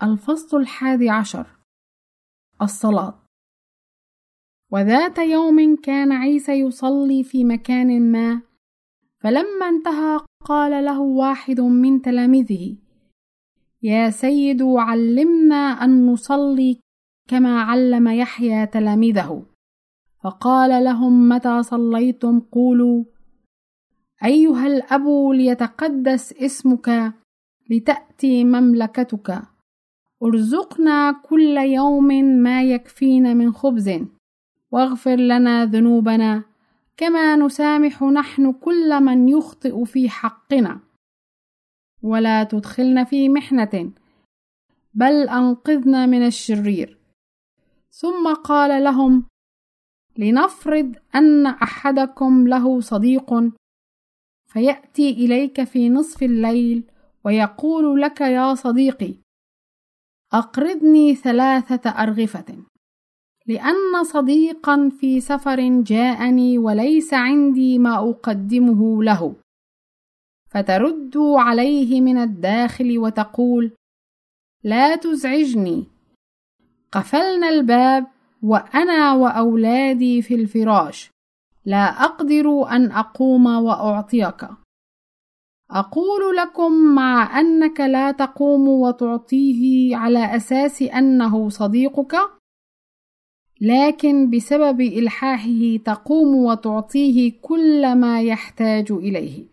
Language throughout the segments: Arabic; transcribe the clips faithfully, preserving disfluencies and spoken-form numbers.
الفصل الحادي عشر. الصلاة. وذات يوم كان عيسى يصلي في مكان ما، فلما انتهى قال له واحد من تلاميذه: يا سيد، علمنا أن نصلي كما علم يحيى تلاميذه. فقال لهم: متى صليتم قولوا: أيها الأب، ليتقدس اسمك، لتأتي مملكتك، ارزقنا كل يوم ما يكفينا من خبز، واغفر لنا ذنوبنا كما نسامح نحن كل من يخطئ في حقنا، ولا تدخلنا في محنة، بل أنقذنا من الشرير. ثم قال لهم: لنفرض أن أحدكم له صديق، فيأتي إليك في نصف الليل ويقول لك: يا صديقي، أقرضني ثلاثة أرغفة، لأن صديقا في سفر جاءني وليس عندي ما أقدمه له. فترد عليه من الداخل وتقول: لا تزعجني، قفلنا الباب وأنا وأولادي في الفراش، لا أقدر أن أقوم وأعطيك. أقول لكم، مع أنك لا تقوم وتعطيه على أساس أنه صديقك، لكن بسبب إلحاحه تقوم وتعطيه كل ما يحتاج إليه.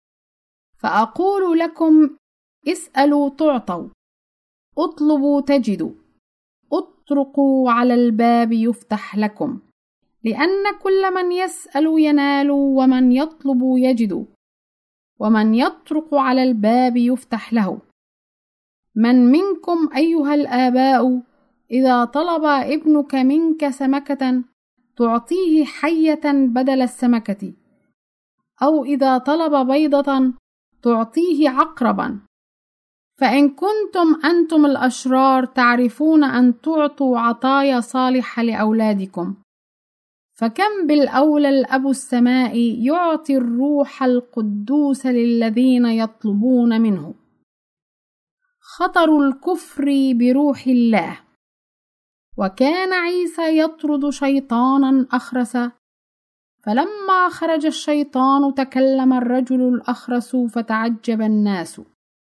فأقول لكم: اسألوا تعطوا، اطلبوا تجدوا، اطرقوا على الباب يفتح لكم، لأن كل من يسأل ينال، ومن يطلب يجد، ومن يطرق على الباب يفتح له. من منكم أيها الآباء إذا طلب ابنك منك سمكة تعطيه حية بدل السمكة، أو إذا طلب بيضة تعطيه عقربا؟ فإن كنتم أنتم الأشرار تعرفون أن تعطوا عطايا صالحة لأولادكم، فكم بالأولى الأب السمائي يعطي الروح القدوس للذين يطلبون منه. خطر الكفر بروح الله. وكان عيسى يطرد شيطانا أخرس، فلما خرج الشيطان تكلم الرجل الأخرس فتعجب الناس،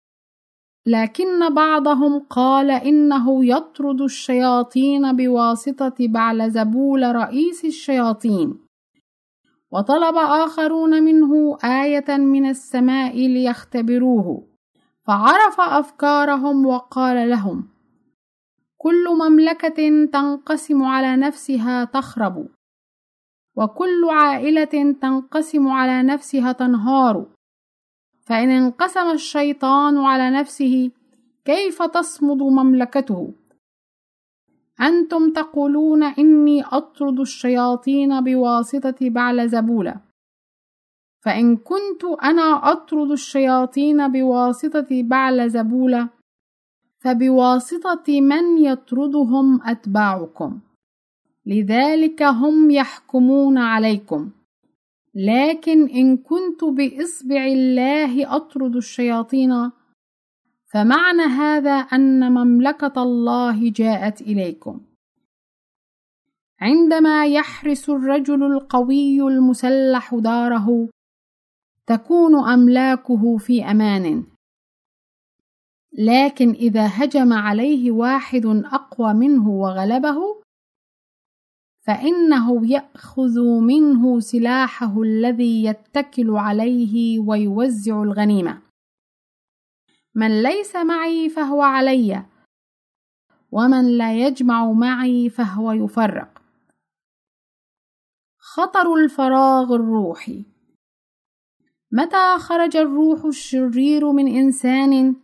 لكن بعضهم قال إنه يطرد الشياطين بواسطة بعلزبول رئيس الشياطين. وطلب آخرون منه آية من السماء ليختبروه، فعرف أفكارهم وقال لهم: كل مملكة تنقسم على نفسها تخرب، وكل عائلة تنقسم على نفسها تنهار. فإن انقسم الشيطان على نفسه كيف تصمد مملكته؟ أنتم تقولون إني أطرد الشياطين بواسطة بعلزبول، فإن كنت أنا أطرد الشياطين بواسطة بعلزبول، فبواسطة من يطردهم أتباعكم، لذلك هم يحكمون عليكم. لكن إن كنت بإصبع الله أطرد الشياطين، فمعنى هذا أن مملكة الله جاءت إليكم. عندما يحرس الرجل القوي المسلح داره، تكون أملاكه في أمان. لكن إذا هجم عليه واحد أقوى منه وغلبه، فإنه يأخذ منه سلاحه الذي يتكل عليه ويوزع الغنيمة. من ليس معي فهو علي، ومن لا يجمع معي فهو يفرق. خطر الفراغ الروحي. متى خرج الروح الشرير من إنسان،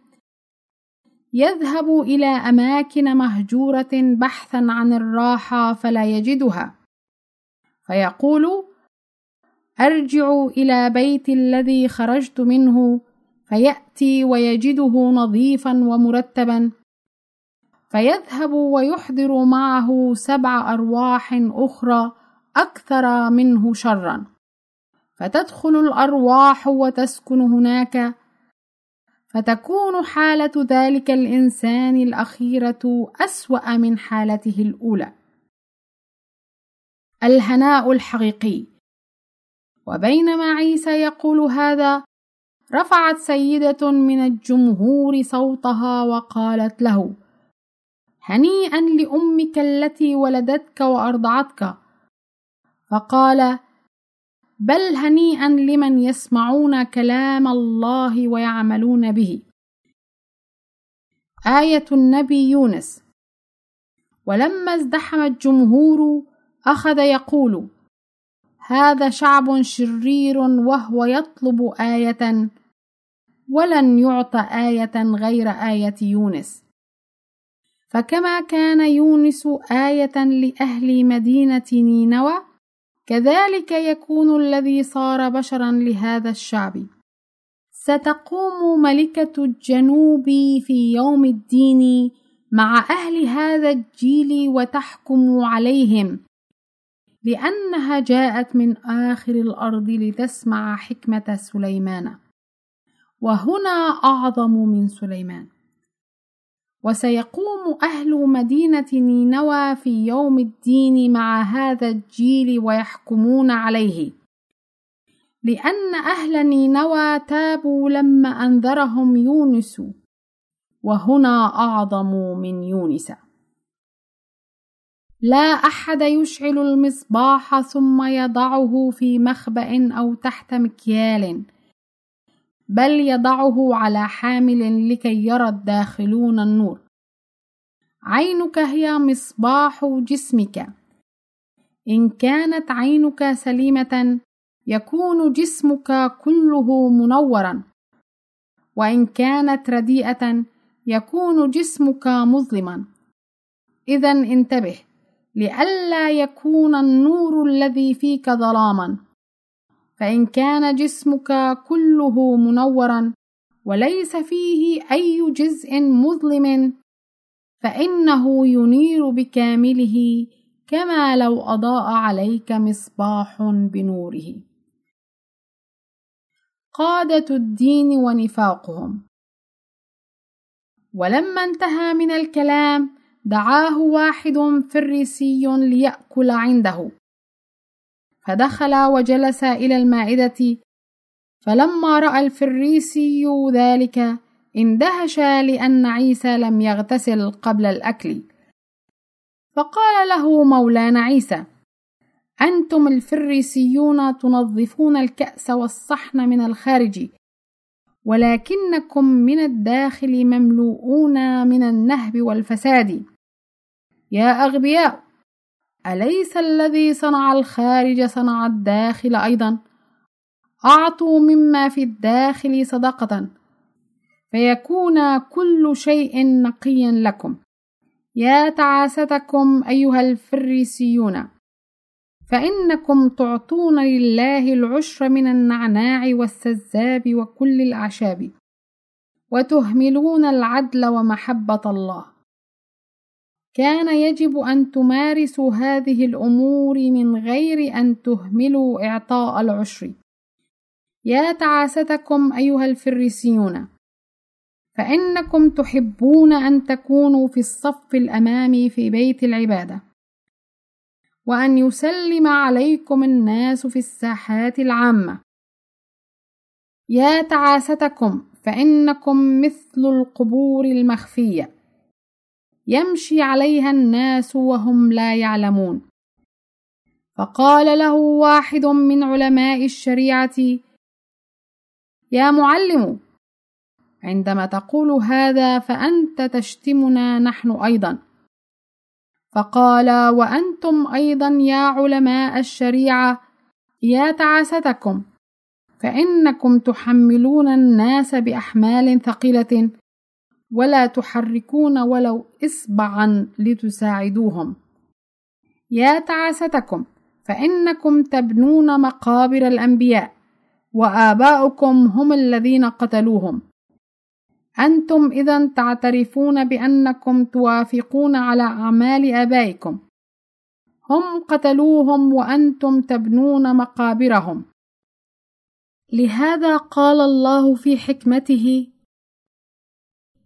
يذهب إلى أماكن مهجورة بحثا عن الراحة فلا يجدها، فيقول: أرجع إلى بيتي الذي خرجت منه، فيأتي ويجده نظيفا ومرتبا، فيذهب ويحضر معه سبع أرواح أخرى أكثر منه شرا، فتدخل الأرواح وتسكن هناك، فتكون حالة ذلك الإنسان الأخيرة أسوأ من حالته الأولى. الهناء الحقيقي. وبينما عيسى يقول هذا، رفعت سيدة من الجمهور صوتها وقالت له: هنيئا لأمك التي ولدتك وأرضعتك. فقال: بل هنيئا لمن يسمعون كلام الله ويعملون به. آية النبي يونس. ولما ازدحم الجمهور أخذ يقول: هذا شعب شرير وهو يطلب آية، ولن يعطى آية غير آية يونس. فكما كان يونس آية لأهل مدينة نينوى، كذلك يكون الذي صار بشرا لهذا الشعب. ستقوم ملكة الجنوب في يوم الدين مع أهل هذا الجيل وتحكم عليهم، لأنها جاءت من آخر الأرض لتسمع حكمة سليمان، وهنا أعظم من سليمان. وسيقوم أهل مدينة نينوى في يوم الدين مع هذا الجيل ويحكمون عليه، لأن أهل نينوى تابوا لما أنذرهم يونس، وهنا أعظم من يونس. لا أحد يشعل المصباح ثم يضعه في مخبأ أو تحت مكيال، بل يضعه على حامل لكي يرى الداخلون النور. عينك هي مصباح جسمك، إن كانت عينك سليمة يكون جسمك كله منورا، وإن كانت رديئة يكون جسمك مظلما. إذن انتبه لئلا يكون النور الذي فيك ظلاما، فإن كان جسمك كله منورا وليس فيه أي جزء مظلم فإنه ينير بكامله، كما لو أضاء عليك مصباح بنوره. قادة الدين ونفاقهم. ولما انتهى من الكلام دعاه واحد فريسي ليأكل عنده، فدخل وجلس إلى المائدة. فلما رأى الفريسي ذلك اندهش لأن عيسى لم يغتسل قبل الأكل، فقال له مولانا عيسى: أنتم الفريسيون تنظفون الكأس والصحن من الخارج، ولكنكم من الداخل مملوءون من النهب والفساد. يا أغبياء، أليس الذي صنع الخارج صنع الداخل أيضا؟ أعطوا مما في الداخل صدقة فيكون كل شيء نقيا لكم. يا تعاستكم أيها الفريسيون، فإنكم تعطون لله العشر من النعناع والسذاب وكل الأعشاب، وتهملون العدل ومحبة الله. كان يجب أن تمارسوا هذه الأمور من غير أن تهملوا إعطاء العشر. يا تعاستكم أيها الفريسيون، فإنكم تحبون أن تكونوا في الصف الأمامي في بيت العبادة، وأن يسلم عليكم الناس في الساحات العامة. يا تعاستكم، فإنكم مثل القبور المخفية يمشي عليها الناس وهم لا يعلمون. فقال له واحد من علماء الشريعة: يا معلم، عندما تقول هذا فأنت تشتمنا نحن أيضا. فقال: وأنتم أيضا يا علماء الشريعة، يا تعاستكم، فإنكم تحملون الناس بأحمال ثقيلة ولا تحركون ولو إصبعا لتساعدوهم. يا تعاستكم، فإنكم تبنون مقابر الأنبياء وآباؤكم هم الذين قتلوهم. أنتم إذن تعترفون بأنكم توافقون على أعمال آبائكم، هم قتلوهم وأنتم تبنون مقابرهم. لهذا قال الله في حكمته: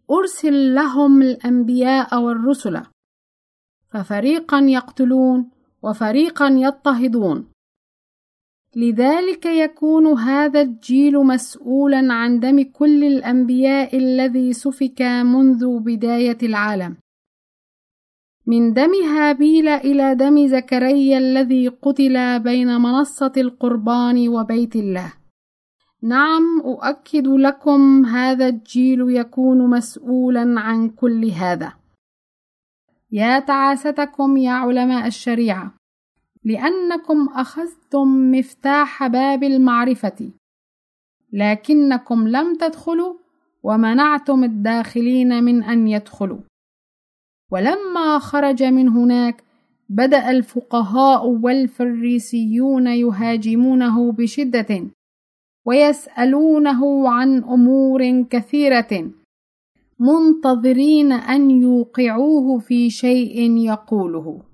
أرسل لهم الأنبياء والرسل، ففريقا يقتلون وفريقا يضطهدون. لذلك يكون هذا الجيل مسؤولا عن دم كل الأنبياء الذي سفك منذ بداية العالم، من دم هابيل إلى دم زكريا الذي قتل بين منصة القربان وبيت الله. نعم، أؤكد لكم هذا الجيل يكون مسؤولا عن كل هذا. يا تعاستكم يا علماء الشريعة، لأنكم أخذتم مفتاح باب المعرفة، لكنكم لم تدخلوا ومنعتم الداخلين من أن يدخلوا. ولما خرج من هناك بدأ الفقهاء والفريسيون يهاجمونه بشدة ويسألونه عن أمور كثيرة، منتظرين أن يوقعوه في شيء يقوله.